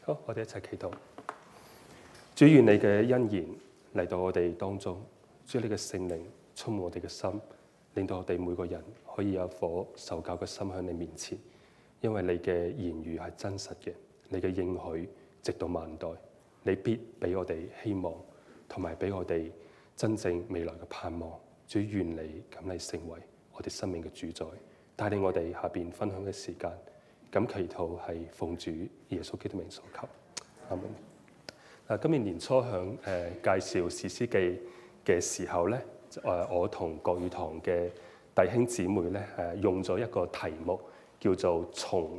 好，我哋一齊祈禱。主，願你嘅恩言嚟到我哋當中，主，你嘅聖靈充滿我哋嘅心，令到我哋每個人可以有一顆受教嘅心喺你面前。因為你嘅言語係真實嘅，你嘅應許直到萬代，你必俾我哋希望，同埋俾我哋真正未來嘅盼望。主，願你咁嚟成為我哋生命嘅主宰，帶領我哋下邊分享嘅時間。咁祈禱係奉主耶穌基督名所求，阿門。今年年初響介紹士師記嘅時候咧，我同國語堂嘅弟兄姊妹咧用咗一個題目叫做從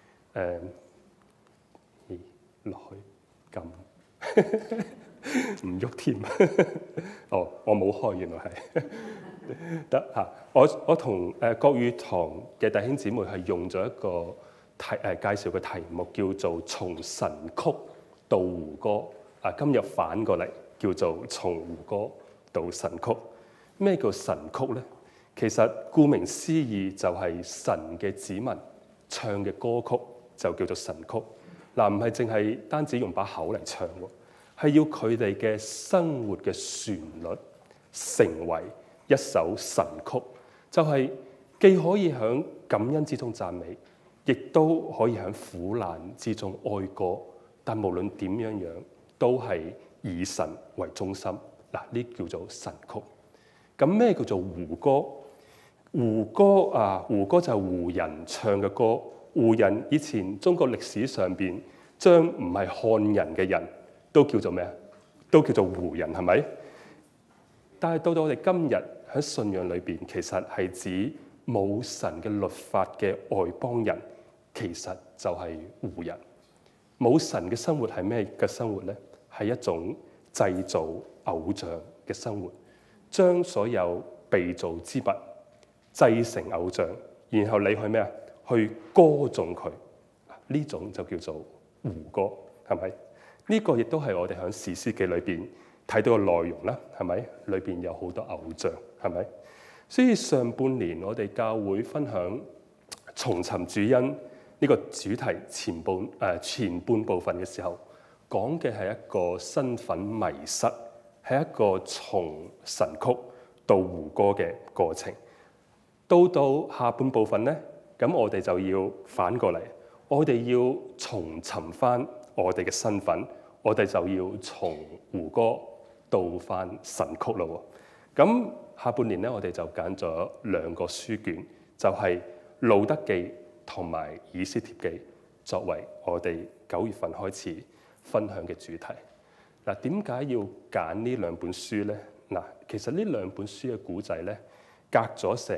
落去撳唔喐添。哦，我冇開，原來係得嚇。我同國語堂嘅弟兄姊妹係用咗一個介紹嘅題目叫做從神曲到胡歌。今日反過嚟叫做從胡歌到神曲。咩叫神曲咧？其實顧名思義就係神嘅子民唱嘅歌曲就叫做神曲。嗱，唔係淨係單止用把口嚟唱喎，係要佢哋嘅生活嘅旋律成為一首神曲，就係既可以喺感恩之中讚美，亦都可以喺苦難之中哀歌。但無論點樣樣，都係以神為中心。嗱，呢叫做神曲。咁咩叫做胡歌？胡歌就係胡人唱嘅歌。胡人以前中國歷史上邊將唔係漢人嘅人都叫做咩啊？都叫做胡人，係咪？但係到我哋今日喺信仰裏邊，其實係指冇神嘅律法嘅外邦人，其實就係胡人。冇神嘅生活係咩嘅生活咧？係一種製造偶像嘅生活，將所有被造之物製成偶像，然後你去咩啊？去歌頌佢，呢種就叫做胡歌，係咪？呢個亦都係我哋喺士師記裏邊睇到嘅內容啦，係咪？裏邊有好多偶像，係咪？所以上半年我哋教會分享重尋主恩呢個主題前半部分嘅時候，講嘅係一個身份迷失，係一個從神曲到胡歌嘅過程。到下半部分咧，咁我哋就要反過嚟，我哋要重尋翻我哋嘅身份，我哋就要從胡歌到翻神曲咯。咁下半年咧，我哋就揀咗兩個書卷，就係路德記同埋以斯帖記，作為我哋9月份開始分享嘅主題。嗱，點解要揀呢兩本書咧？嗱，其實呢兩本書嘅古仔咧，隔咗成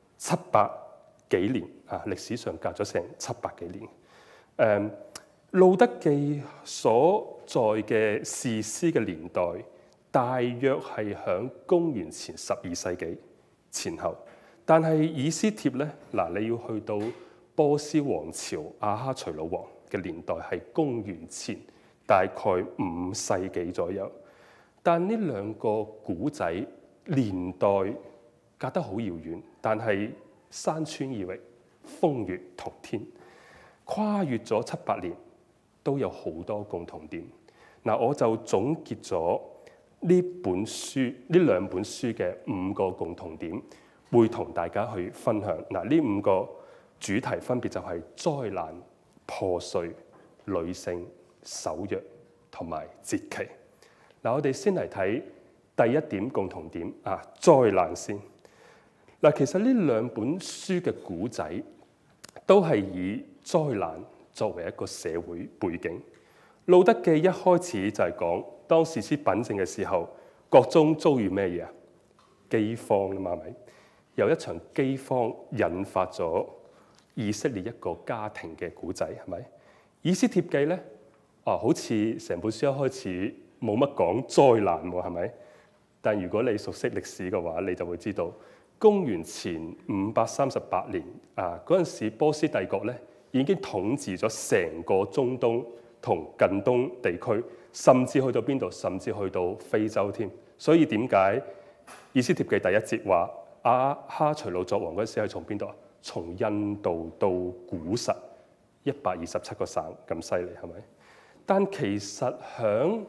700幾年啊，歷史上隔咗成700幾年。路德記所在嘅士師嘅年代，大約係響公元前12世紀前後。但係以斯帖咧，嗱，你要去到波斯王朝亞哈隨魯王嘅年代，係公元前大概5世紀左右。但呢兩個古仔年代隔得好遙遠，但係山川異域，風月同天，跨越咗700年，都有好多共同點。嗱，我就總結咗呢兩本書嘅5個共同點，會同大家去分享。嗱，呢5個主題分別就係災難、破碎、女性、守約同埋節期。嗱，我哋先嚟睇第一點共同點啊，災難先。嗱，其實呢兩本書嘅古仔都係以災難作為一個社會背景。路德記一開始就係講當士師秉政嘅時候，國中遭遇咩嘢啊？饑荒啊嘛，係咪？由一場饑荒引發咗以色列一個家庭嘅古仔，係咪？以斯帖記咧，好似成本書一開始冇乜講災難喎，係咪？但如果你熟悉歷史嘅話，你就會知道公元前538年嗰陣時波斯帝國咧已經統治咗成個中東同近東地區，甚至去到邊度？甚至去到非洲添。所以點解以斯帖記第一節話亞哈隨魯作王嗰陣時係從邊度啊？從印度到古實127個省咁犀利，係咪？ 但其實響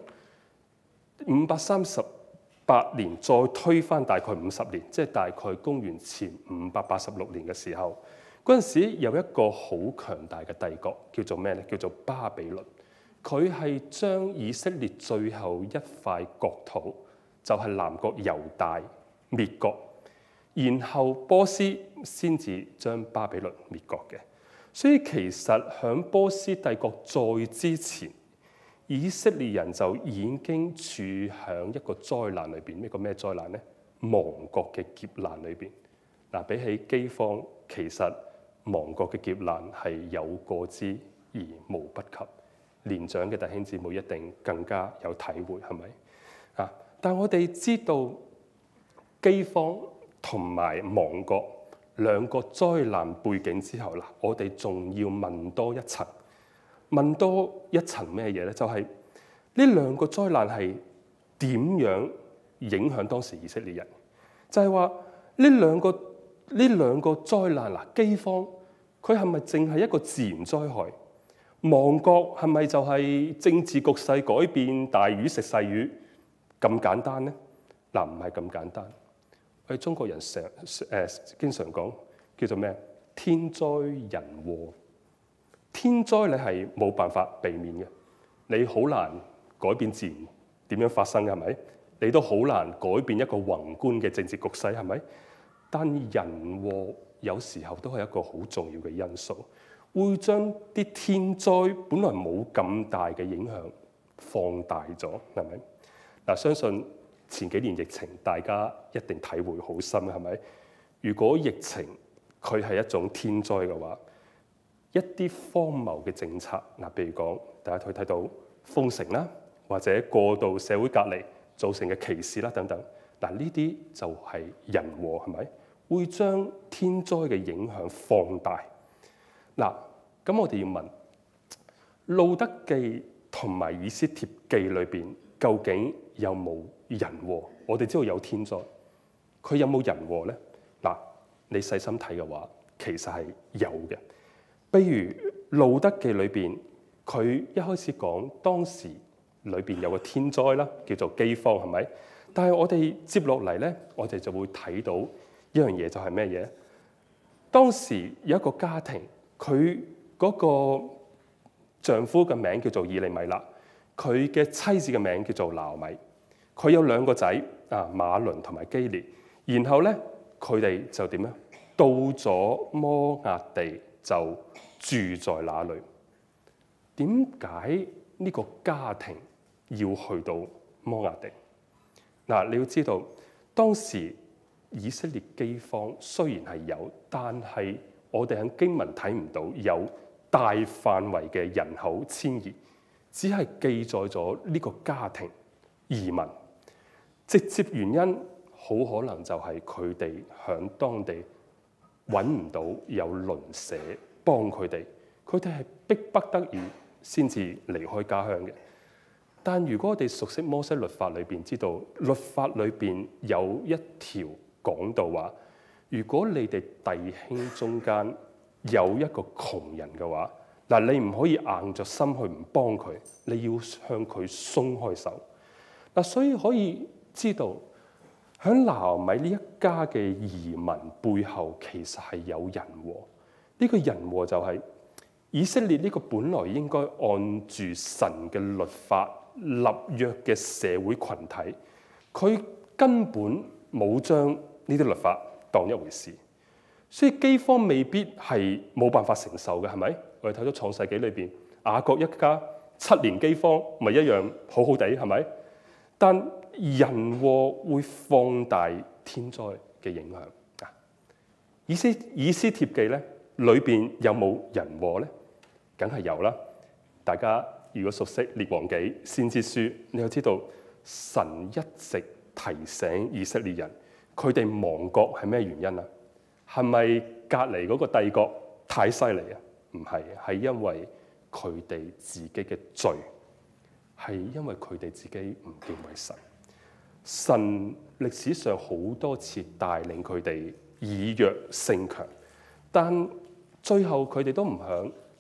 538年再推翻大概50年，即係大概公元前586年嘅時候，嗰陣時有一個好強大嘅帝國叫做咩咧？叫做巴比倫。佢係將以色列最後一塊國土，就係南國猶大滅國，然後波斯先至將巴比倫滅國嘅。所以其實響波斯帝國再之前，以色列人就已經處喺一個災難裏邊。一個咩災難呢？亡國嘅劫難裏邊。嗱，比起饑荒，其實亡國嘅劫難係有過之而無不及。年長嘅弟兄姊妹一定更加有體會，係咪啊？但我哋知道饑荒同埋亡國兩個災難背景之後啦，我哋仲要問多一層。問多一層咩嘢咧？就係呢兩個災難係點樣影響當時以色列人？就係話呢兩個災難嗱，饑荒佢係咪淨係一個自然災害？亡國係咪就係政治局勢改變，大魚食細魚咁簡單呢？嗱，唔係咁簡單。我哋中國人經常講叫做咩？天災人禍。天災你係冇辦法避免嘅，你好難改變自然點樣發生嘅，係咪？你都好難改變一個宏觀嘅政治局勢，係咪？但人禍有時候都係一個好重要嘅因素，會將啲天災本來冇咁大嘅影響放大咗，係咪？嗱，相信前幾年疫情大家一定體會好深，係咪？如果疫情佢係一種天災嘅話，一啲荒謬嘅政策，嗱，譬如講，大家可以睇到封城啦，或者過度社會隔離造成嘅歧視啦等等，嗱，呢啲就係人禍，係咪？會將天災嘅影響放大。嗱，咁我哋要問《路德記》同埋《以斯帖記》裏邊究竟有冇人禍？我哋知道有天災，佢有冇人禍咧？嗱，你細心睇嘅話，其實係有嘅。譬如《路德記》裏邊，佢一開始講當時裏邊有個天災啦，叫做饑荒，係咪？但係我哋接落嚟咧，我哋就會睇到一樣嘢，就係咩嘢？當時有一個家庭，佢嗰個丈夫嘅名叫做以利米勒，佢嘅妻子嘅名叫做拿俄米，佢有兩個仔啊，馬倫同埋基列。然後咧，佢哋就點咧？到咗摩押地就住在那裏。點解呢個家庭要去到摩押地？嗱，你要知道當時以色列饑荒雖然係有，但係我哋喺經文睇唔到有大範圍嘅人口遷移，只係記載咗呢個家庭移民。直接原因好可能就係佢哋響當地揾唔到有鄰舍幫佢哋，佢哋係逼不得已先至離開家鄉嘅。但如果我哋熟悉摩西律法裏邊，知道律法裏邊有一條講到話，如果你哋弟兄中間有一個窮人嘅話，嗱，你唔可以硬着心去唔幫佢，你要向佢鬆開手。嗱，所以可以知道喺拿俄米呢一家嘅移民背後，其實係有人禍。呢個人禍就係以色列呢個本來應該按住神嘅律法立約嘅社會群體，佢根本冇將呢啲律法當一回事，所以饑荒未必係冇辦法承受嘅，係咪？我哋睇到創世紀裏邊，雅各一家7年饑荒，咪一樣好好地，係咪？但人禍會放大天災嘅影響。以斯帖記咧裏邊有冇人禍咧？梗係有啦。大家如果熟悉列王紀先知書，你就知道神一直提醒以色列人，佢哋亡國係咩原因啊？係咪隔離嗰個帝國太犀利啊？唔係，係因為佢哋自己嘅罪，係因為佢哋自己唔敬畏神。神歷史上好多次帶領佢哋以弱勝強，但最後佢哋都唔響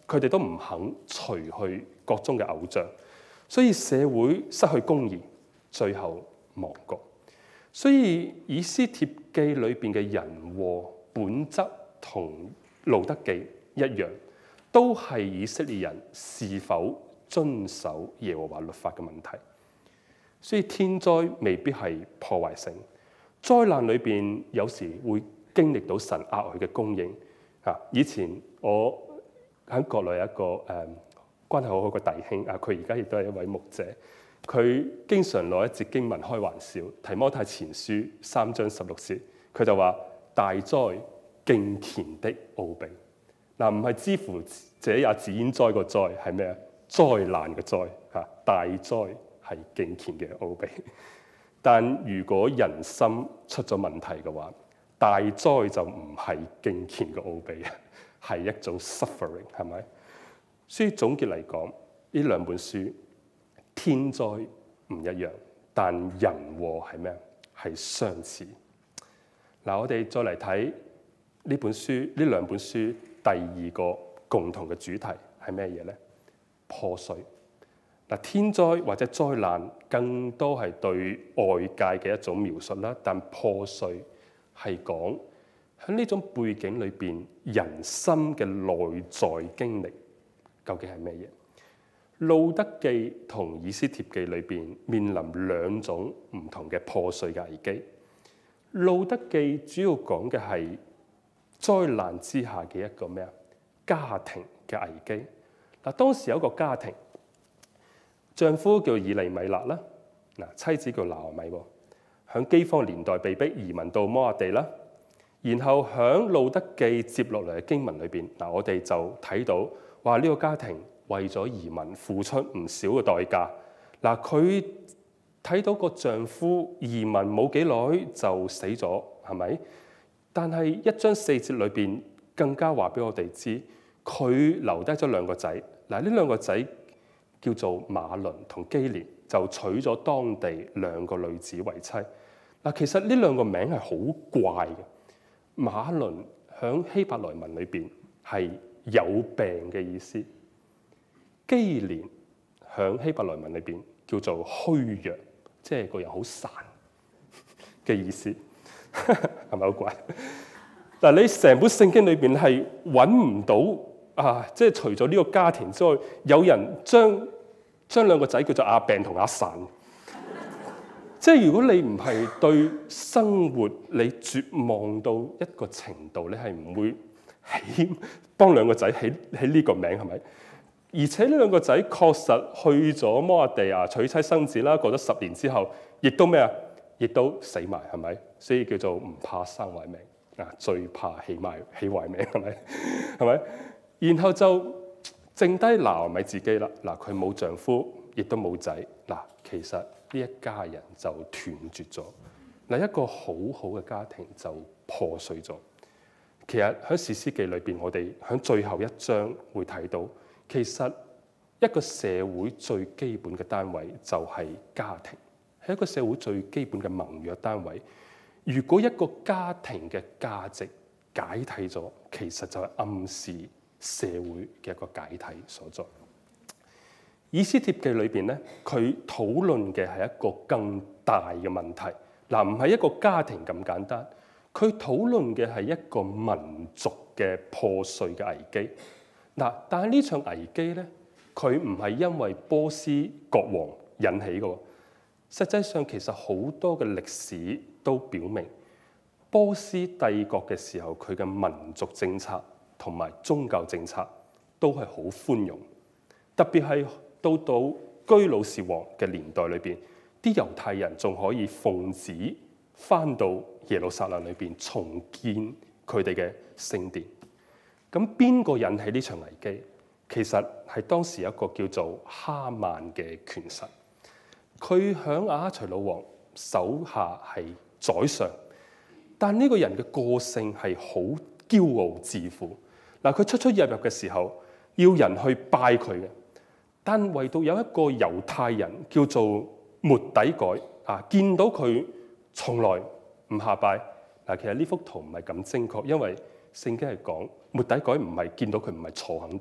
佢哋都唔肯除去國中嘅偶像，所以社會失去公義，最後亡國。所以以斯帖記裏邊嘅人禍本質同路得記一樣，都係以色列人是否遵守耶和華律法嘅問題。所以天災未必係破壞性，災難裏邊有時會經歷到神額外嘅供應。以前我喺國內有一個關係好好嘅弟兄，佢而家亦都係一位牧者，佢經常攞一節經文開玩笑，提摩太前書3章16節，佢就話大哉敬虔的奧秘。唔係之乎者也自焉哉個哉，係咩啊？災難嘅災嚇，大哉係敬虔嘅奧秘。但如果人心出咗問題嘅話，大災就唔係敬虔嘅奧秘，係一種 suffering， 係咪？所以總結嚟講，呢兩本書天災唔一樣，但人禍係咩？係相似。我哋再嚟睇呢本書，呢兩本書第二個共同嘅主題係咩嘢咧？破碎。天災或者災難更多係對外界嘅一種描述啦，但破碎係講喺呢種背景裏邊人心嘅內在經歷究竟係咩嘢？路得記同以斯帖記裏邊面臨兩種唔同嘅破碎嘅危機。路得記主要講嘅係災難之下嘅一個咩啊？家庭嘅危機。當時有一個家庭，丈夫叫以利米勒啦，妻子叫拿俄米，響饑荒年代被逼移民到摩押地啦。然後響路得記接落嚟嘅經文裏邊，我哋就睇到話呢個家庭為咗移民付出唔少嘅代價。佢睇到個丈夫移民冇幾耐就死咗，係咪？但係1章4節裏邊更加話俾我哋知，佢留低咗兩個仔。呢兩個仔叫做馬倫同基連，就娶咗當地兩個女子為妻。其實呢兩個名係好怪嘅。馬倫響希伯來文裏邊係有病嘅意思，基連響希伯來文裏邊叫做虛弱，即係個人好孱嘅意思，係咪好怪？但你成本聖經裏邊係揾唔到即係除咗呢個家庭之外，有人將兩個仔叫做阿病同阿孱。即係如果你唔係對生活你絕望到一個程度，你係唔會幫兩個仔起呢個名，係咪？而且呢兩個仔確實去咗摩押地娶妻生子啦，過咗10年之後，亦都咩啊？亦都死埋，係咪？所以叫做唔怕生壞命最怕起壞命，係咪？係咪？然後就剩低拿俄米自己啦。佢冇丈夫，亦都冇仔。其實呢一家人就斷絕咗，一個好好嘅家庭就破碎咗。其實喺士師記裏邊，我哋喺最後一章會睇到，其實一個社會最基本嘅單位就係家庭，係一個社會最基本嘅盟約單位。如果一個家庭嘅價值解體咗，其實就係暗示社會嘅一個解體所在。以斯帖記裏邊咧，佢討論嘅係一個更大嘅問題。唔係一個家庭咁簡單，佢討論嘅係一個民族嘅破碎嘅危機。但係呢場危機咧，佢唔係因為波斯國王引起嘅。實際上其實好多嘅歷史都表明，波斯帝國嘅時候，佢嘅民族政策同埋宗教政策都係好寬容，特別係到居魯士王嘅年代裏邊，啲猶太人仲可以奉旨翻到耶路撒冷裏邊重建佢哋嘅聖殿。咁邊個引起呢場危機？其實係當時有一個叫做哈曼嘅權臣，佢響亞哈隨魯王手下係宰相，但呢個人嘅個性係好驕傲自負。佢出入嘅時候要人去拜佢嘅。但唯獨有一個猶太人叫做末底改見到佢從來唔下拜。其實呢幅圖唔係咁精確，因為聖經係講末底改唔係見到佢唔係坐喺度，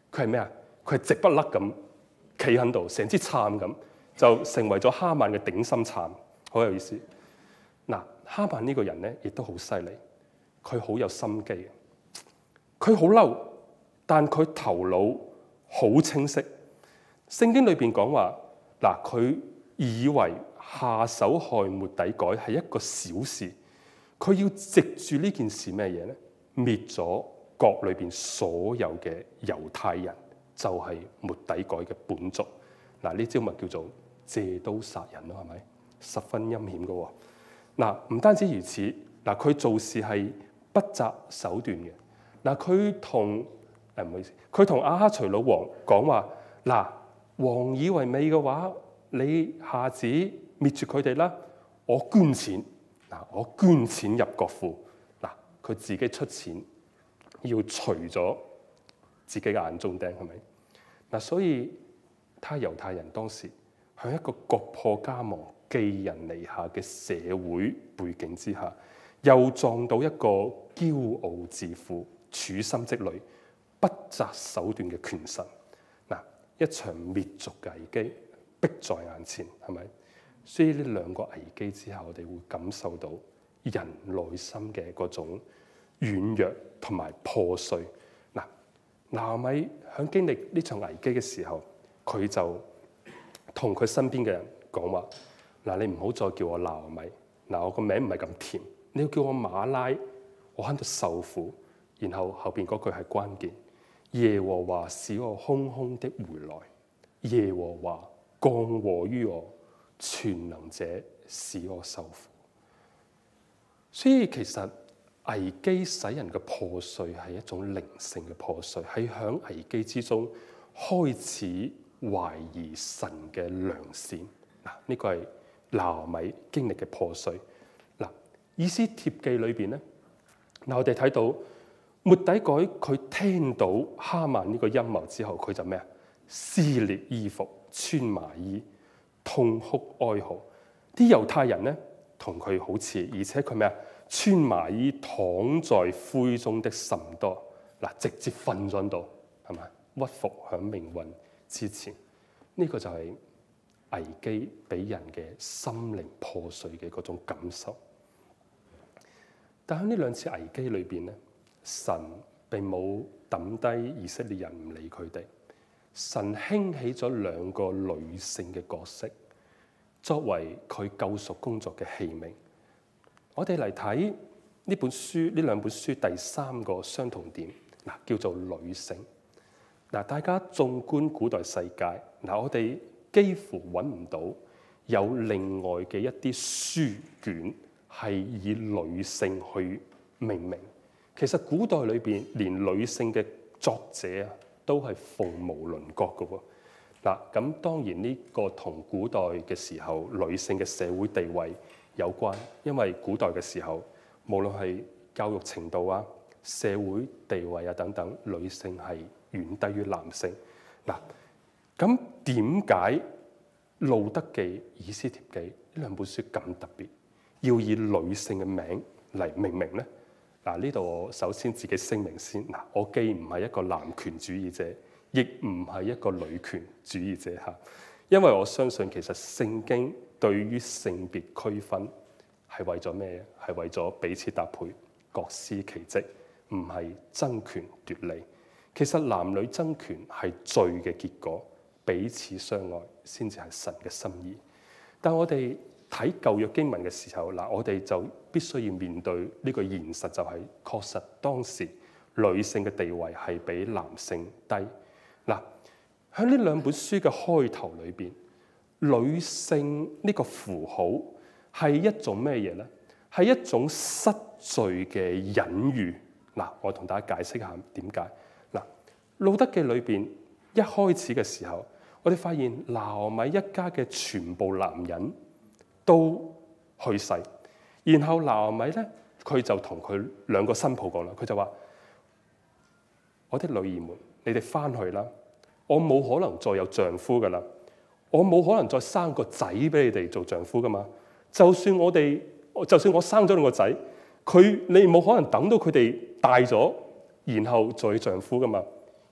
佢係咩啊？佢係直不甩咁企喺度，成支杉咁，就成為咗哈曼嘅頂心杉，好有意思。嗱，哈曼呢個人咧，亦都好犀利，佢好有心機，佢好嬲，但佢頭腦好清晰。聖經裏邊講話，嗱，佢以為下手害末底改係一個小事，佢要藉住呢件事咩嘢咧？滅咗國裏邊所有嘅猶太人，就係末底改嘅本族。嗱，呢招咪叫做借刀殺人咯，係咪？十分陰險嘅喎。嗱，唔單止如此，嗱，佢做事係不擇手段嘅。嗱，佢同唔好意思，佢同亞哈隨魯王講話，嗱，王以為美嘅話，你下旨滅絕佢哋啦，我捐錢，嗱，我捐錢入國庫，嗱，佢自己出錢要除咗自己嘅眼中釘，係咪？嗱，所以他猶太人當時喺一個國破家亡、寄人籬下嘅社會背景之下，又撞到一個驕傲自負、處心積慮、不擇手段嘅權臣。嗱，一場滅族嘅危機迫在眼前，係咪？所以呢兩個危機之下，我哋會感受到人內心嘅嗰種軟弱同埋破碎。嗱，拿俄米喺經歷呢場危機嘅時候，佢就同佢身邊嘅人講話：嗱，你唔好再叫我拿俄米，嗱，我個名唔係咁甜，你要叫我馬拉，我喺度受苦。然後後邊嗰句係關鍵：耶和華使我空空的回來，耶和華降禍於我，全能者使我受苦。所以其實危機使人嘅破碎係一種靈性嘅破碎，係喺危機之中開始懷疑神嘅良善。嗱，呢個係拿俄米經歷嘅破碎。嗱，以斯帖記裏邊咧，嗱，我哋睇到末底改佢聽到哈曼呢個陰謀之後，佢就咩啊？撕裂衣服，穿麻衣，痛哭哀嚎。啲猶太人咧同佢好似，而且佢咩啊？穿麻衣，躺在灰中的甚多。嗱，直接瞓咗度，係咪？屈服喺命運之前，呢個就係危機俾人嘅心靈破碎嘅嗰種感受。但喺呢兩次危機裏邊咧，神並冇抌低以色列人唔理佢哋，神興起咗兩個女性嘅角色，作為佢救贖工作嘅器皿。我哋嚟睇呢本書，呢兩本書第三個相同點，嗱，叫做女性。嗱，大家縱觀古代世界，嗱，我哋幾乎揾唔到有另外嘅一啲書卷係以女性去命名。其實古代裏邊連女性嘅作者啊都係鳳毛麟角嘅喎。嗱，咁當然呢個同古代嘅時候女性嘅社會地位有關，因為古代嘅時候，無論係教育程度啊、社會地位啊等等，女性係遠低於男性。嗱，咁點解路德記、以斯帖記呢兩本書咁特別，要以女性嘅名嚟命名咧？嗱，呢度我首先自己聲明先。嗱，我既唔係一個男權主義者，亦唔係一個女權主義者嚇，因為我相信其實聖經對於性別區分係為咗咩？係為咗彼此搭配、各司其職，唔係爭權奪利。其實男女爭權係罪嘅結果，彼此相愛先至係神嘅心意。但我哋睇舊約經文嘅時候，嗱，我哋就必須要面對呢個現實，就係確實當時女性嘅地位係比男性低。嗱，喺呢兩本書嘅開頭裏邊，女性呢個符號係一種咩嘢咧？係一種失罪嘅隱喻。嗱，我同大家解釋下點解。嗱，路德記裏邊一開始嘅時候，我哋發現拿俄米一家嘅全部男人都去世，然後拿俄米咧，佢就同佢兩個新抱講啦，佢就話：我的女兒們，你哋翻去啦，我冇可能再有丈夫噶啦，我冇可能再生個仔俾你哋做丈夫噶嘛。就算我生咗兩個仔，你冇可能等到佢哋大咗，然後再丈夫噶嘛。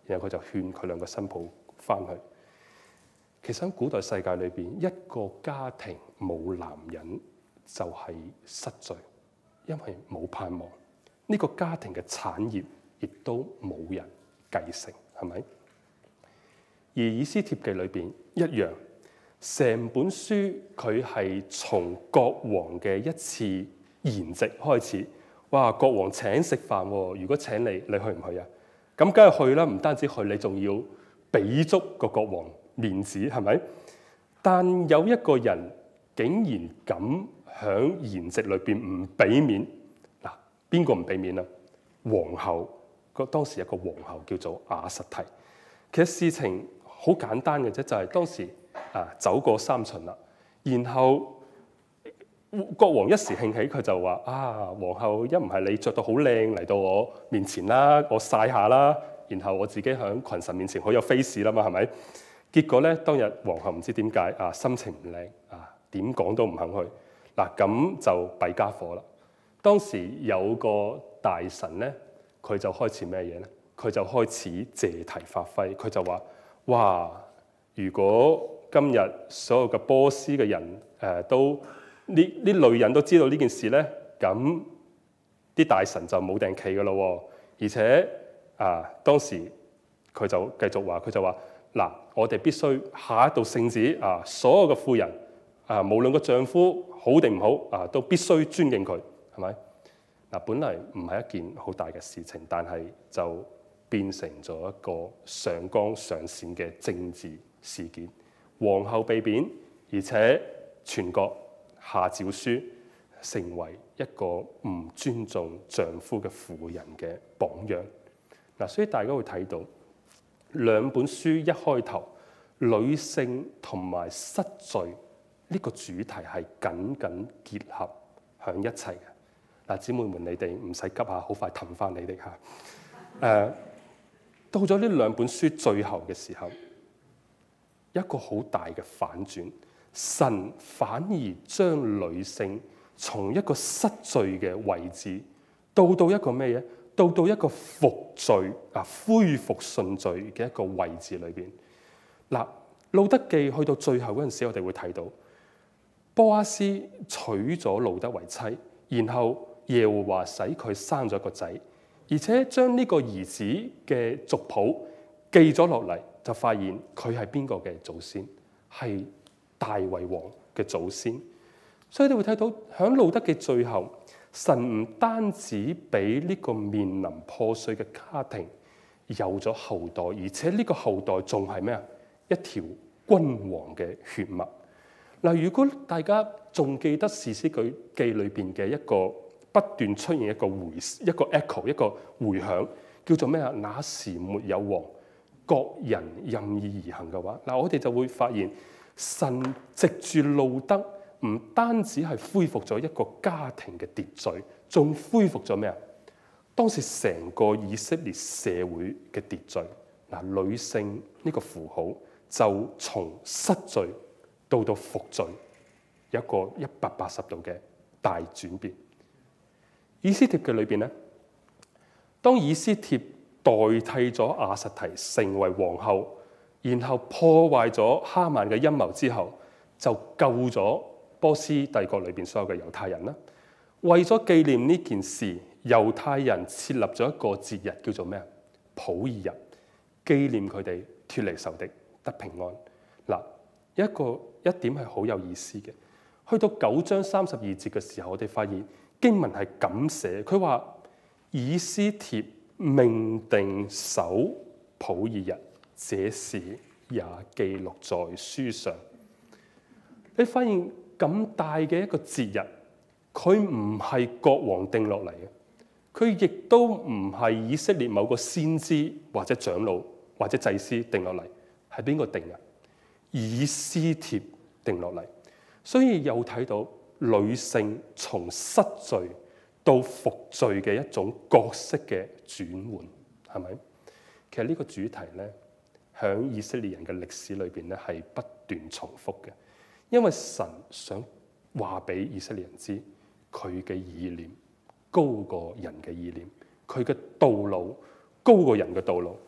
然後佢就勸佢兩個新抱翻去。其實喺古代世界裏邊，一個家庭冇男人就係失序，因為冇盼望。呢個家庭嘅產業亦都冇人繼承，係咪？而以斯帖記裏邊一樣，成本書佢係從國王嘅一次筵席開始。哇！國王請食飯喎，如果請你，你去唔去啊？咁梗係去啦，唔單止去，你仲要俾足個國王面子，係咪？但有一個人竟然敢喺筵席裏邊唔俾面，嗱，邊個唔俾面啊？皇后，當時一個皇后叫做瓦實提。其實事情好簡單嘅啫，就係當時走過三巡啦，然後國王一時興起，佢就話皇后一唔係你着到好靚嚟到我面前啦，我曬下啦，然後我自己喺群臣面前好有 face 啦嘛，係咪？結果咧，當日皇后唔知點解心情唔靚點講都唔肯去嗱，咁就弊家伙啦。當時有個大臣咧，佢就開始咩嘢咧？佢就開始借題發揮，佢就話：哇！如果今日所有嘅波斯嘅人都呢女人都知道呢件事咧，咁啲大臣就冇定企噶咯。而且當時佢就繼續話，佢就話：嗱，我哋必須下一道聖旨所有嘅婦人無論個丈夫好定唔好都必須尊敬佢，係咪？嗱，本嚟唔係一件好大嘅事情，但係就變成咗一個上綱上線嘅政治事件。皇后被貶，而且全國下詔書，成為一個唔尊重丈夫嘅婦人嘅榜樣。嗱，所以大家會睇到兩本書一開頭，女性同埋失序呢個主題係緊緊結合喺一齊嘅。嗱，姊妹們，你哋唔使急下，好快氹翻你哋嚇。到咗呢兩本書最後嘅時候，一個好大嘅反轉，神反而將女性從一個失序嘅位置，到一個咩嘢？到一個復序恢復順序嘅一個位置裏邊。嗱，路德記去到最後嗰陣時，我哋會睇到波阿斯娶咗路德為妻，然後耶和華使佢生咗一個仔，而且將呢個兒子嘅族譜記咗落嚟，就發現佢係邊個嘅祖先，係大衛王嘅祖先。所以你會睇到喺路德記最後，神唔單止俾呢個面臨破碎嘅家庭有咗後代，而且呢個後代仲係咩啊？一條君王嘅血脈。嗱，如果大家仲記得士師記裏邊嘅一個不斷出現一個 echo 一個回響，叫做咩啊？那時沒有王，各人任意而行嘅話，嗱，我哋就會發現神藉住路德唔單止係恢復咗一個家庭嘅秩序，仲恢復咗咩啊？當時成個以色列社會嘅秩序，嗱，女性呢個符號就從失序到復序，有一個180度嘅大轉變。以斯帖嘅裏邊咧，當以斯帖代替咗瓦實提成為皇后，然後破壞咗哈曼嘅陰謀之後，就救咗波斯帝國裏邊所有嘅猶太人啦。為咗紀念呢件事，猶太人設立咗一個節日叫做咩啊？普珥日，紀念佢哋脫離仇敵得平安。嗱，一點係好有意思嘅，去到9章32節嘅時候，我哋發現經文係咁寫，佢話以斯帖命定守普珥日，這事也記錄在書上。你發現咁大嘅一個節日，佢唔係國王定落嚟嘅，佢亦都唔係以色列某個先知或者長老或者祭司定落嚟，係邊個定嘅？以斯帖定落嚟。所以又睇到女性從失序到復序嘅一種角色嘅轉換，係咪？其實呢個主題咧，喺以色列人嘅歷史裏邊咧係不斷重複嘅，因為神想話俾以色列人知，佢嘅意念高過人嘅意念，佢嘅道路高過人嘅道路。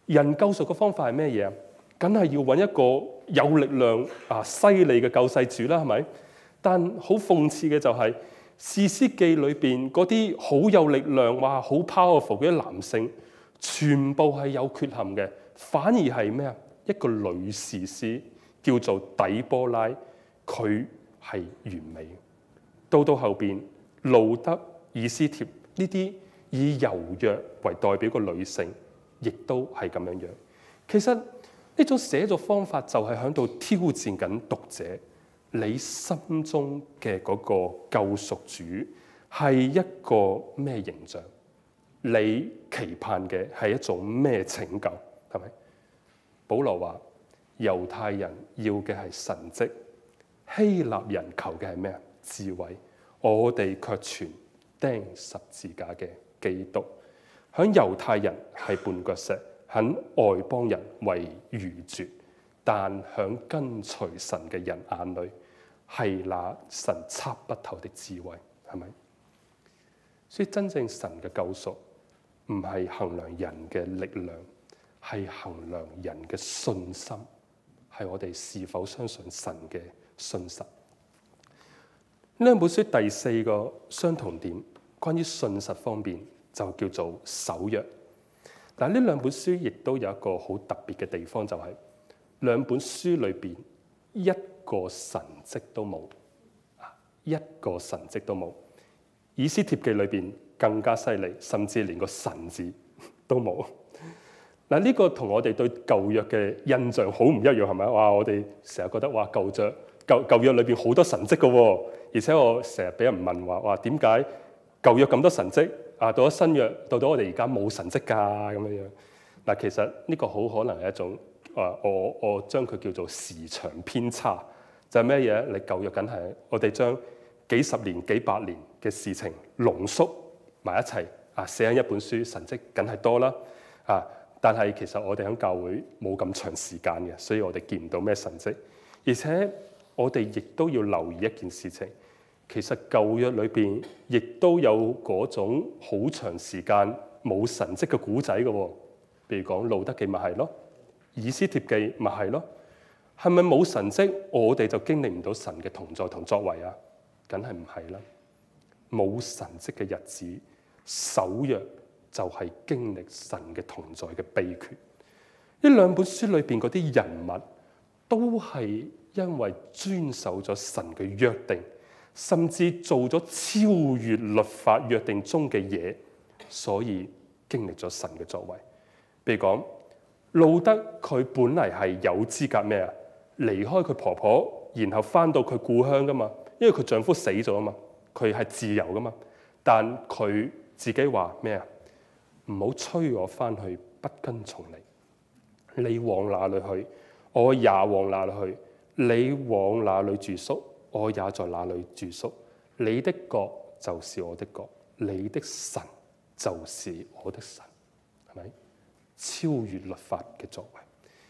人救贖嘅方法係咩嘢啊？梗係要揾一個有力量犀利嘅救世主啦，係咪？但好諷刺嘅就係士師記裏邊嗰啲好有力量、哇好 powerful 嘅男性，全部係有缺陷嘅，反而係咩啊？一個女士師叫做底波拉，佢係完美。到後邊，路德、以斯帖呢啲以柔弱為代表嘅女性，亦都係咁樣樣。其實呢種寫作方法就係喺度挑戰緊讀者，你心中嘅嗰個救贖主係一個咩形象？你期盼嘅係一種咩拯救？係咪？保羅話：猶太人要嘅係神蹟，希臘人求嘅係咩啊？智慧。我哋卻傳釘十字架嘅基督。響猶太人係絆腳石，響外邦人為愚拙，但響跟隨神嘅人眼裏係那神測不透的智慧，係咪？所以真正神嘅救贖唔係衡量人嘅力量，係衡量人嘅信心，係我哋是否相信神嘅信實。呢兩本書第四個相同點，關於信實方面就叫做守約。但係呢兩本書亦都有一個好特別嘅地方，就係兩本書裏邊一個神蹟都冇，一個神蹟都冇。以斯帖記裏邊更加犀利，甚至連個神字都冇。嗱，呢個同我哋對舊約嘅印象好唔一樣，係咪？哇！我哋成日覺得哇，舊約裏邊好多神蹟嘅喎。而且我成日俾人問話點解舊約咁多神蹟到咗新約，到我哋而家冇神蹟㗎咁樣。嗱，其實呢個好可能係一種我將佢叫做時長偏差，就係咩嘢？你舊約梗係我哋將幾十年、幾百年嘅事情濃縮埋一齊寫緊一本書，神蹟梗係多啦但係其實我哋喺教會冇咁長時間嘅，所以我哋見唔到咩神蹟，而且我哋亦都要留意一件事情，其實舊約裏邊亦都有嗰種好長時間冇神蹟嘅古仔嘅喎，譬如講路德記咪係咯，以斯帖記咪係咯，係咪冇神蹟我哋就經歷唔到神嘅同在同作為啊？梗係唔係啦，冇神蹟嘅日子，守約就係經歷神嘅同在嘅秘訣。呢兩本書裏邊嗰啲人物都係因為遵守咗神嘅約定，甚至做咗超越律法約定中嘅嘢，所以經歷咗神嘅作為。譬如講路德，佢本嚟係有資格咩啊？離開佢婆婆，然後翻到佢故鄉噶嘛，因為佢丈夫死咗啊嘛，佢係自由噶嘛。但佢自己話咩啊？唔好催我翻去，不跟從你。你往哪裏去，我也往哪裏去。你往哪裏住宿，我也在哪裏住宿。你的國就是我的國，你的神就是我的神，係咪？超越律法嘅作為。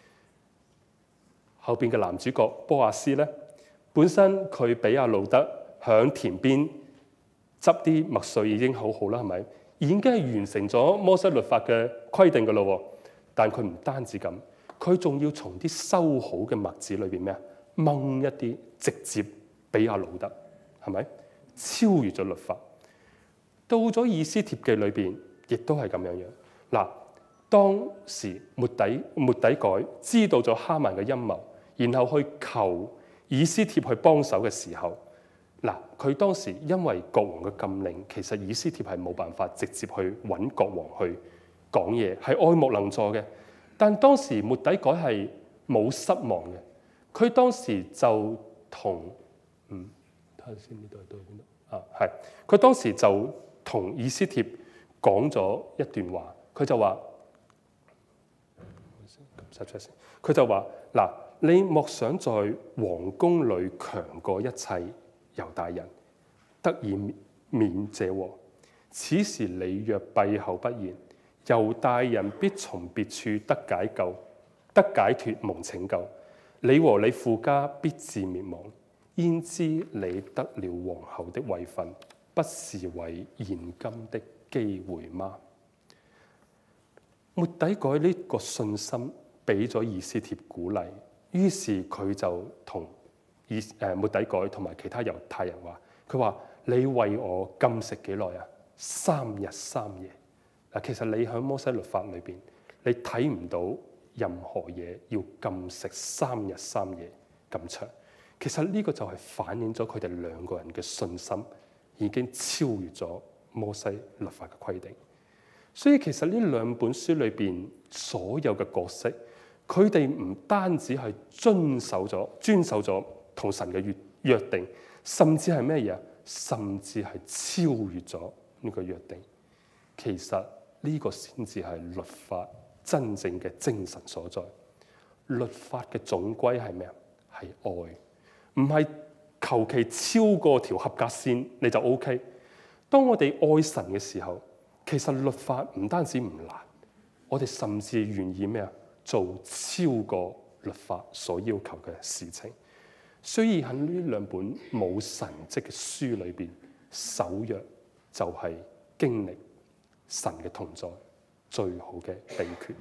後邊嘅男主角波阿斯咧，本身佢比阿路德響田邊執啲麥穗已經好好啦，係咪？已經係完成咗摩西律法嘅規定嘅咯。但佢唔單止咁，佢仲要從啲收好嘅麥子裏邊咩啊？掹一啲直接俾阿路德，係咪？超越咗律法。到咗以斯帖記裏邊，亦都係咁樣樣。嗱，當時末底改知道咗哈曼嘅陰謀，然後去求以斯帖去幫手嘅時候，嗱，佢當時因為國王嘅禁令，其實以斯帖係冇辦法直接去揾國王去講嘢，係愛莫能助嘅。但當時末底改係冇失望嘅，佢當時就同睇下先，呢度到邊度啊？係佢當時就同以斯帖講咗一段話，佢就話：佢就話嗱，你莫想在皇宮裏強過一切猶大人，得以免這禍。此時你若閉口不言，猶大人必從別處得解救、得解脫、蒙拯救。你和你父家必致滅亡。焉知你得了皇后的位分，不是為現今的機會嗎？ 末底改呢個信心俾咗以斯帖鼓勵，於是佢就同末底改同埋其他猶太人話：佢話你為我禁食幾耐啊？3日3夜。嗱，其實你喺摩西律法裏邊，你睇唔到任何嘢要禁食3日3夜咁長。其實呢個就係反映咗佢哋兩個人嘅信心已經超越咗摩西律法嘅規定。所以其實呢兩本書裏邊所有嘅角色，佢哋唔單止係遵守咗同神嘅約定，甚至係咩嘢？甚至係超越咗呢個約定。其實呢個先至係律法真正嘅精神所在。律法嘅總歸係咩啊？係愛，唔係求其超過條合格線你就 OK。當我哋愛神嘅時候，其實律法唔單止唔難，我哋甚至願意咩啊？做超過律法所要求嘅事情。所以喺呢兩本冇神蹟嘅書裏邊，守約就係經歷神嘅同在最好嘅秘訣。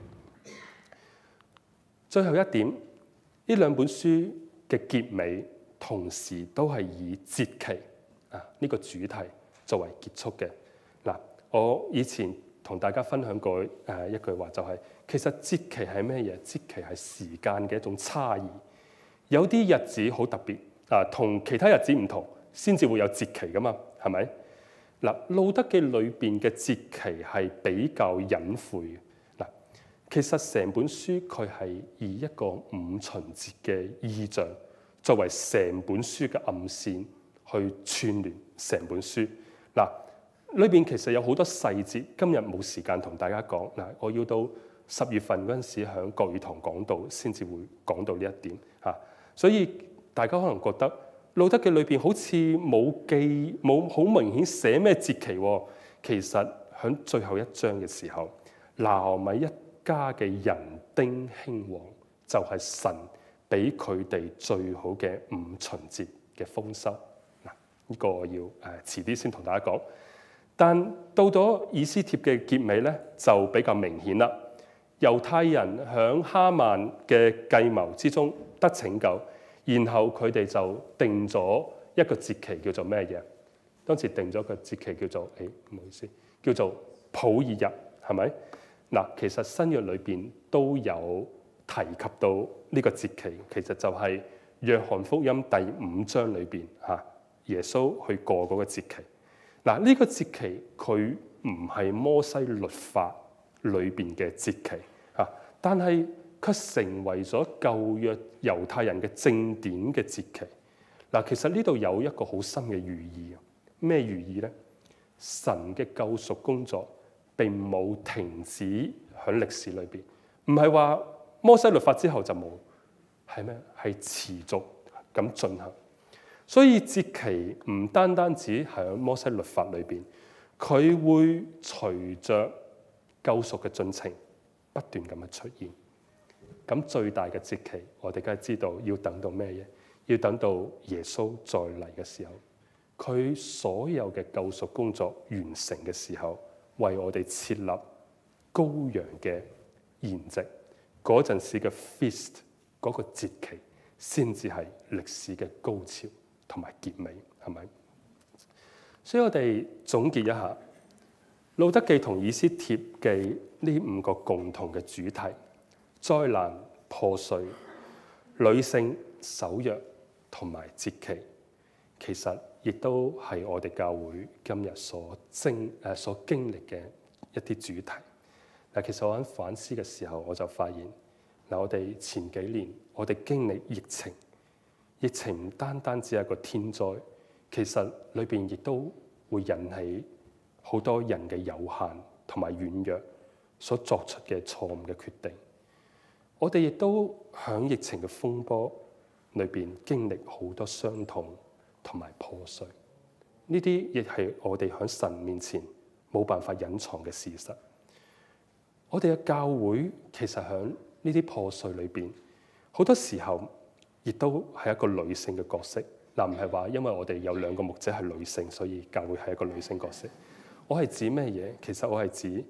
最後一點，呢兩本書嘅結尾同時都係以節期呢個主題作為結束嘅。嗱，我以前同大家分享過一句話，就係其實節期係咩嘢？節期係時間嘅一種差異。有啲日子好特別同其他日子唔同，先至會有節期噶嘛，係咪？嗱，路得記裏邊嘅節期係比較隱晦嘅。嗱，其實成本書佢係以一個五旬節嘅意象作為成本書嘅暗線去串聯成本書。嗱，裏邊其實有好多細節，今日冇時間同大家講。嗱，我要到10月份嗰陣時喺國語堂講道先至會講到呢一點嚇。所以大家可能覺得路得記裏邊好似冇好明顯寫咩節期喎。其實喺最後一章嘅時候，拿俄米一家嘅人丁興旺，就係神俾佢哋最好嘅五旬節嘅豐收。嗱，呢個我要遲啲先同大家講。但到咗以斯帖嘅結尾咧，就比較明顯啦。猶太人喺哈曼嘅計謀之中得拯救，然後佢哋就定咗一個節期叫做咩嘢？當時定咗個節期叫做唔好意思，叫做普珥日，係咪？嗱，其實新約裏邊都有提及到呢個節期，其實就係約翰福音第5章裏邊耶穌去過嗰個節期。嗱，呢個節期佢唔係摩西律法裏邊嘅節期但係卻成為咗舊約猶太人嘅正典嘅節期。嗱，其實呢度有一個好深嘅寓意。咩寓意咧？神嘅救贖工作並冇停止喺歷史裏邊，唔係話摩西律法之後就冇，係咩？係持續咁進行。所以節期唔單止喺摩西律法裏邊，佢會隨着救贖嘅進程不斷咁樣出現。咁最大嘅節期，我哋梗係知道要等到咩嘢？要等到耶穌再嚟嘅時候，佢所有嘅救贖工作完成嘅時候，為我哋設立羔羊嘅筵席。嗰陣時嘅 feast 嗰個節期，先至係歷史嘅高潮同埋結尾，係咪？所以我哋總結一下，路得記同以斯帖記呢5個共同嘅主題：災難、破碎、女性、守約同埋節期，其實亦都係我哋教會今日所經歷嘅一啲主題。嗱，其實我喺反思嘅時候，我就發現嗱，我哋前幾年我哋經歷疫情，疫情唔單只係一個天災，其實裏邊亦都會引起好多人嘅有限同埋軟弱所作出嘅錯誤嘅決定。我哋亦都喺疫情嘅風波裏邊經歷好多傷痛同埋破碎，呢啲亦係我哋喺神面前冇辦法隱藏嘅事實。我哋嘅教會其實喺呢啲破碎裏邊，好多時候亦都係一個女性嘅角色。嗱，唔係話因為我哋有2個牧者係女性，所以教會係一個女性角色。我係指咩嘢？其實我係指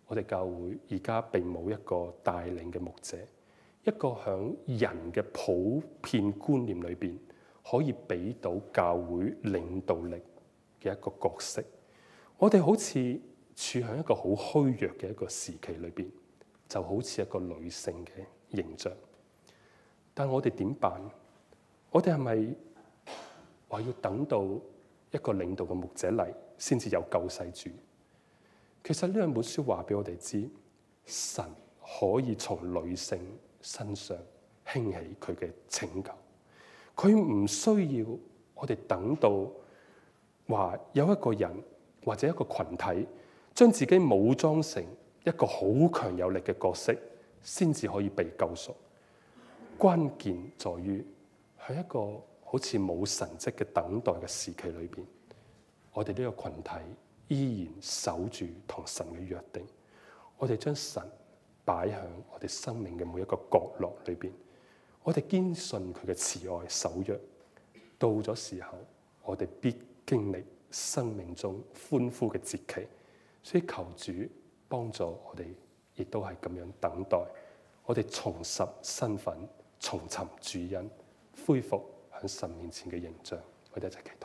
我哋教會而家並冇一個帶領嘅牧者，一個響人嘅普遍觀念裏邊可以俾到教會領導力嘅一個角色。我哋好似處喺一個好虛弱嘅一個時期裏邊，就好似一個女性嘅形象。但我哋點辦？我哋係咪話要等到一個領導嘅牧者嚟先至有救世主？其實呢兩本書話俾我哋知，神可以從女性身上興起佢嘅拯救。佢唔需要我哋等到話有一個人或者一個群體將自己武裝成一個好強有力嘅角色，先至可以被救贖。關鍵在於喺一個好似冇神蹟嘅等待嘅時期裏邊，我哋呢個群體依然守住同神嘅約定。我哋將神擺喺我哋生命嘅每一個角落裏邊，我哋堅信佢嘅慈愛守約。到咗時候，我哋必經歷生命中歡呼嘅節期。所以求主幫助我哋，亦都係咁樣等待我哋重拾身份，重尋主恩，恢復喺神面前嘅形象。我哋一齊祈禱。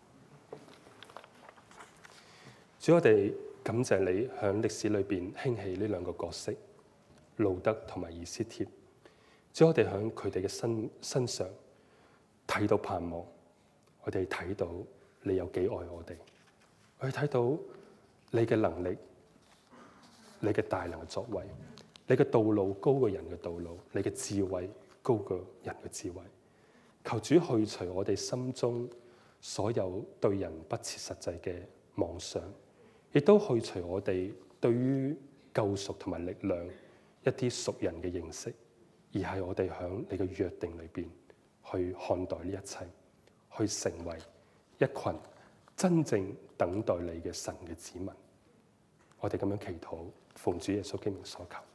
主，我哋感謝你喺歷史裏邊興起呢兩個角色，路德同埋以斯帖。主，我哋喺佢哋嘅身上睇到盼望，我哋睇到你有幾愛我哋，我哋睇到你嘅能力，你嘅大能嘅作為，你嘅道路高過人嘅道路，你嘅智慧高過人嘅智慧。求主去除我哋心中所有對人不切實際嘅妄想，亦都去除我哋對於救贖同埋力量一啲屬人嘅認識，而係我哋響你嘅約定裏邊去看待呢一切，去成為一群真正等待你嘅神嘅子民。我哋咁樣祈禱，奉主耶穌基督所求。